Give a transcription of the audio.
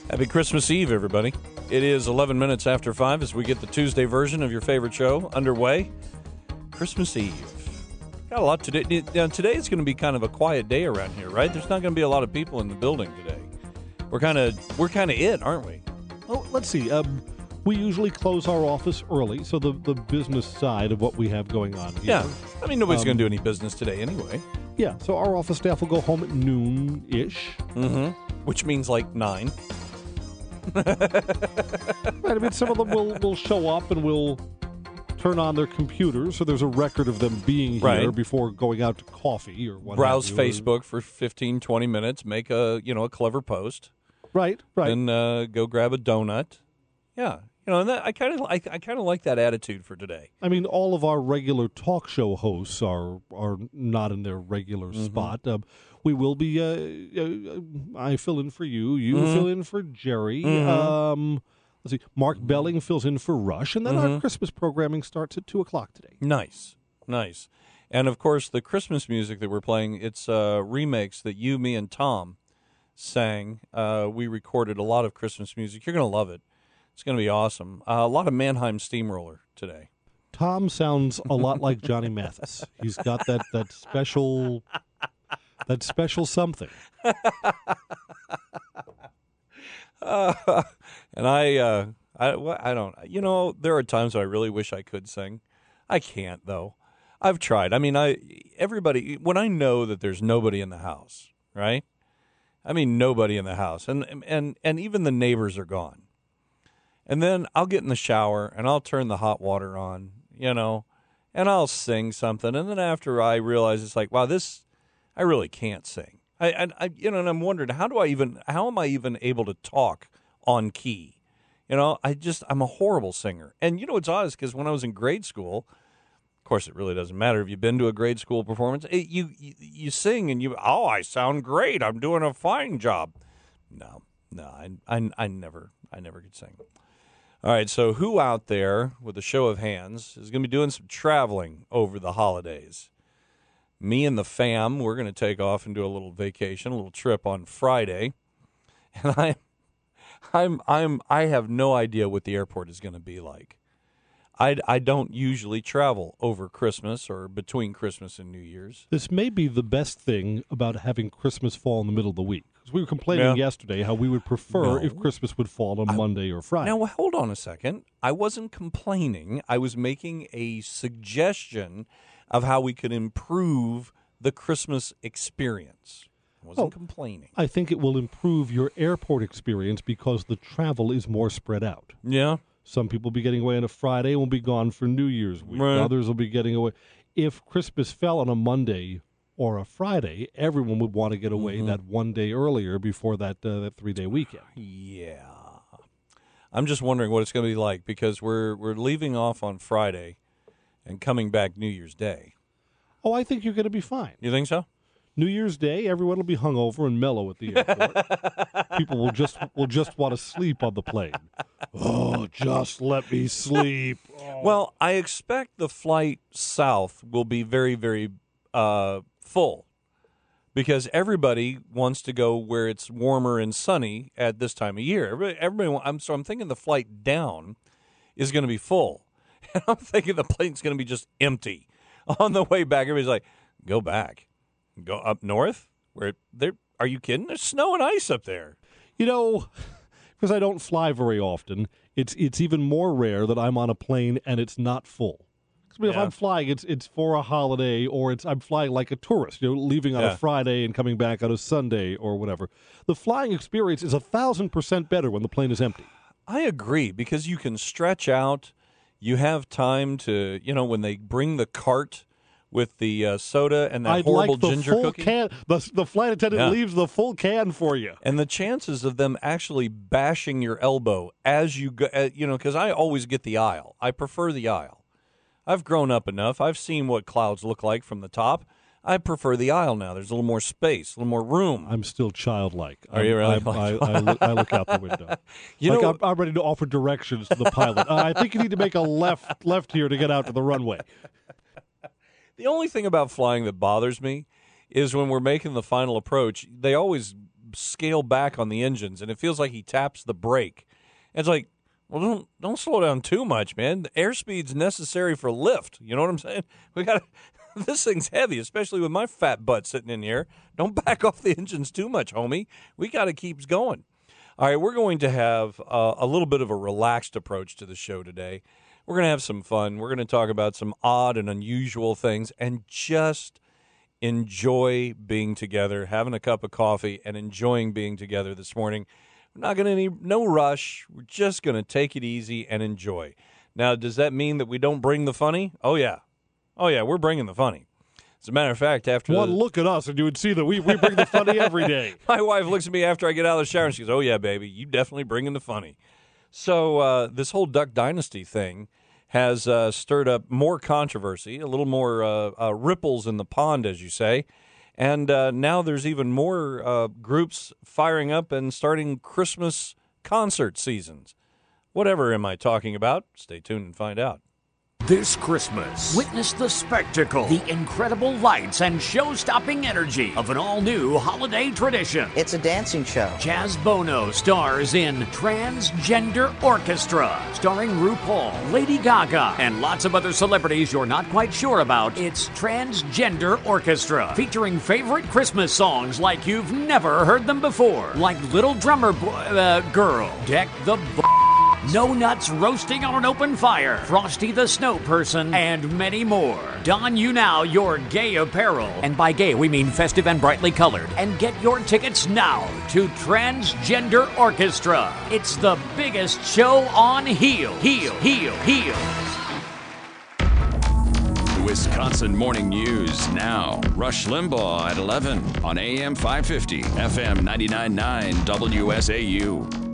Happy Christmas Eve, everybody. It is 11 minutes after 5 as we get the Tuesday version of your favorite show underway. Christmas Eve. Got a lot to do. Now, today is going to be kind of a quiet day around here, right? There's not going to be a lot of people in the building today. We're kind of it, aren't we? Oh, let's see. We usually close our office early, so the business side of what we have going on here. Yeah. I mean, nobody's going to do any business today anyway. Yeah, so our office staff will go home at noon-ish. Mm-hmm. Which means like 9. Right, I mean, some of them will show up and will turn on their computers, so there's a record of them being here before going out to coffee or whatever. Browse Facebook for 15, 20 minutes, make a clever post. Right. Then go grab a donut. Yeah. And I kind of like that attitude for today. I mean, all of our regular talk show hosts are not in their regular spot. We will be. I fill in for you. You fill in for Jerry. Let's see. Mark Belling fills in for Rush, and then our Christmas programming starts at 2:00 today. Nice. And of course, the Christmas music that we're playing, it's remakes that you, me, and Tom sang. We recorded a lot of Christmas music. You're going to love it. It's going to be awesome. A lot of Mannheim Steamroller today. Tom sounds a lot like Johnny Mathis. He's got that special something. And I don't. There are times I really wish I could sing. I can't though. I've tried. I mean, everybody when I know that there's nobody in the house, right? I mean, nobody in the house, and even the neighbors are gone. And then I'll get in the shower and I'll turn the hot water on, and I'll sing something. And then after I realize it's like, wow, I really can't sing. And I'm wondering how am I even able to talk on key? I'm a horrible singer. And what's odd is because when I was in grade school, of course it really doesn't matter if you've been to a grade school performance, you sing and I sound great. I'm doing a fine job. No, I never could sing. All right, so who out there, with a show of hands, is going to be doing some traveling over the holidays? Me and the fam, we're going to take off and do a little vacation, a little trip on Friday, and I have no idea what the airport is going to be like. I don't usually travel over Christmas or between Christmas and New Year's. This may be the best thing about having Christmas fall in the middle of the week. Because we were complaining yesterday how we would prefer if Christmas would fall on Monday or Friday. Now, hold on a second. I wasn't complaining. I was making a suggestion of how we could improve the Christmas experience. I wasn't complaining. I think it will improve your airport experience because the travel is more spread out. Yeah. Some people will be getting away on a Friday and will be gone for New Year's week. Right. Others will be getting away. If Christmas fell on a Monday or a Friday, everyone would want to get away that one day earlier before that 3-day weekend. Yeah. I'm just wondering what it's going to be like because we're leaving off on Friday and coming back New Year's Day. Oh, I think you're going to be fine. You think so? New Year's Day, everyone will be hungover and mellow at the airport. People will just want to sleep on the plane. Oh, just let me sleep. Oh. Well, I expect the flight south will be very, very full because everybody wants to go where it's warmer and sunny at this time of year. I'm thinking the flight down is going to be full. And I'm thinking the plane's going to be just empty. On the way back, everybody's like, go back. Go up north? Are you kidding? There's snow and ice up there. Because I don't fly very often, it's even more rare that I'm on a plane and it's not full. If I'm flying, it's for a holiday or I'm flying like a tourist, leaving on a Friday and coming back on a Sunday or whatever. The flying experience is 1,000% better when the plane is empty. I agree because you can stretch out. You have time to, when they bring the cart with the soda and that horrible ginger cookie. Can. The flight attendant leaves the full can for you. And the chances of them actually bashing your elbow as you go, because I always get the aisle. I prefer the aisle. I've grown up enough. I've seen what clouds look like from the top. I prefer the aisle now. There's a little more space, a little more room. I'm still childlike. Are you really? I look out the window. I'm ready to offer directions to the pilot. I think you need to make a left here to get out to the runway. The only thing about flying that bothers me is when we're making the final approach, they always scale back on the engines, and it feels like he taps the brake. And it's like, well, don't slow down too much, man. The airspeed's necessary for lift. You know what I'm saying? We got this thing's heavy, especially with my fat butt sitting in here. Don't back off the engines too much, homie. We got to keep going. All right, we're going to have a little bit of a relaxed approach to the show today. We're going to have some fun. We're going to talk about some odd and unusual things and just enjoy being together, having a cup of coffee, and enjoying being together this morning. We're not going to need no rush. We're just going to take it easy and enjoy. Now, does that mean that we don't bring the funny? Oh, yeah. Oh, yeah, we're bringing the funny. As a matter of fact, after one look at us and you would see that we bring the funny every day. My wife looks at me after I get out of the shower and she goes, oh, yeah, baby, you definitely bringing the funny. So this whole Duck Dynasty thing has stirred up more controversy, a little more ripples in the pond, as you say. And now there's even more groups firing up and starting Christmas concert seasons. Whatever am I talking about? Stay tuned and find out. This Christmas, witness the spectacle, the incredible lights, and show-stopping energy of an all-new holiday tradition. It's a dancing show. Jazz Bono stars in Transgender Orchestra, starring RuPaul, Lady Gaga, and lots of other celebrities you're not quite sure about. It's Transgender Orchestra, featuring favorite Christmas songs like you've never heard them before, like Little Drummer Girl, Deck the No Nuts Roasting on an Open Fire, Frosty the Snow Person, and many more. Don you now your gay apparel, and by gay we mean festive and brightly colored, and get your tickets now to Transgender Orchestra. It's the biggest show on heels. Wisconsin Morning News now. Rush Limbaugh at 11 on AM 550, FM 99.9 WSAU.